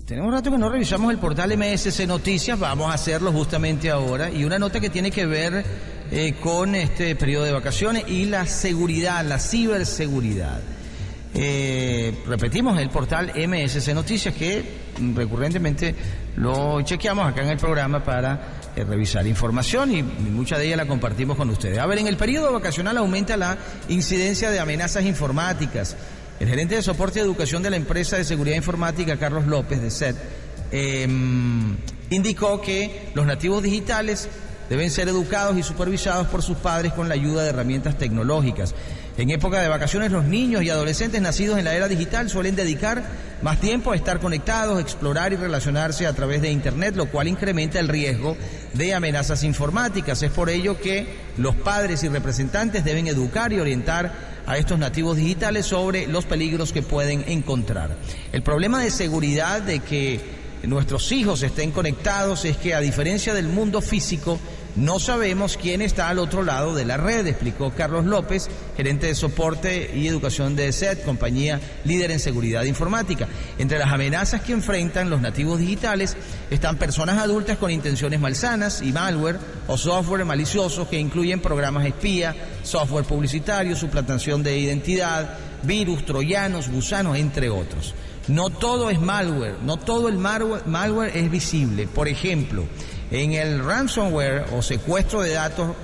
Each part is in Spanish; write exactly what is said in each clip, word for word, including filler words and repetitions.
Tenemos un rato que no revisamos el portal M S C Noticias, vamos a hacerlo justamente ahora, y una nota que tiene que ver eh, con este periodo de vacaciones y la seguridad, la ciberseguridad. Eh, repetimos el portal M S C Noticias, que recurrentemente lo chequeamos acá en el programa para eh, revisar información, y mucha de ella la compartimos con ustedes. A ver, en el periodo vacacional aumenta la incidencia de amenazas informáticas. El gerente de soporte y educación de la empresa de seguridad informática, Carlos López, de S E T, eh, indicó que los nativos digitales deben ser educados y supervisados por sus padres con la ayuda de herramientas tecnológicas. En época de vacaciones, los niños y adolescentes nacidos en la era digital suelen dedicar más tiempo a estar conectados, explorar y relacionarse a través de Internet, lo cual incrementa el riesgo de amenazas informáticas. Es por ello que los padres y representantes deben educar y orientar a estos nativos digitales sobre los peligros que pueden encontrar. El problema de seguridad de que nuestros hijos estén conectados es que, a diferencia del mundo físico, no sabemos quién está al otro lado de la red, explicó Carlos López, gerente de soporte y educación de S E T, compañía líder en seguridad informática. Entre las amenazas que enfrentan los nativos digitales están personas adultas con intenciones malsanas y malware o software malicioso que incluyen programas espía, software publicitario, suplantación de identidad, virus, troyanos, gusanos, entre otros. No todo es malware, no todo el malware, malware es visible. Por ejemplo, en el ransomware o secuestro de datos,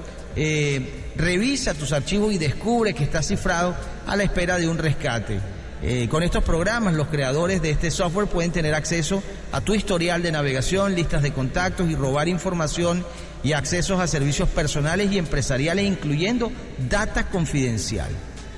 eh, revisa tus archivos y descubre que está cifrado a la espera de un rescate. Eh, con estos programas, los creadores de este software pueden tener acceso a tu historial de navegación, listas de contactos, y robar información y accesos a servicios personales y empresariales, incluyendo data confidencial.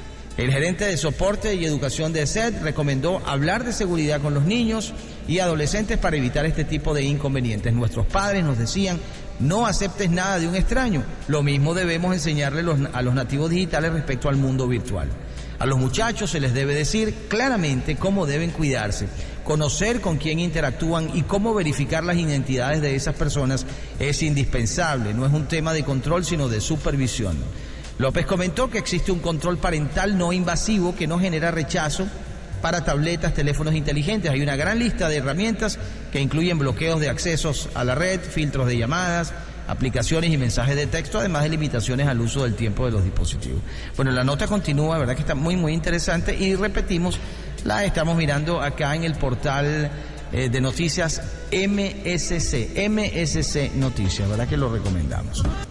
El gerente de soporte y educación de S E T recomendó hablar de seguridad con los niños y adolescentes para evitar este tipo de inconvenientes. Nuestros padres nos decían: no aceptes nada de un extraño. Lo mismo debemos enseñarle los, a los nativos digitales respecto al mundo virtual. A los muchachos se les debe decir claramente cómo deben cuidarse, conocer con quién interactúan y cómo verificar las identidades de esas personas es indispensable. No es un tema de control, sino de supervisión. López comentó que existe un control parental no invasivo que no genera rechazo para tabletas, teléfonos inteligentes. Hay una gran lista de herramientas que incluyen bloqueos de accesos a la red, filtros de llamadas, aplicaciones y mensajes de texto, además de limitaciones al uso del tiempo de los dispositivos. Bueno, la nota continúa, verdad que está muy, muy interesante, y repetimos, la estamos mirando acá en el portal eh, de noticias M S C, M S C Noticias, verdad que lo recomendamos.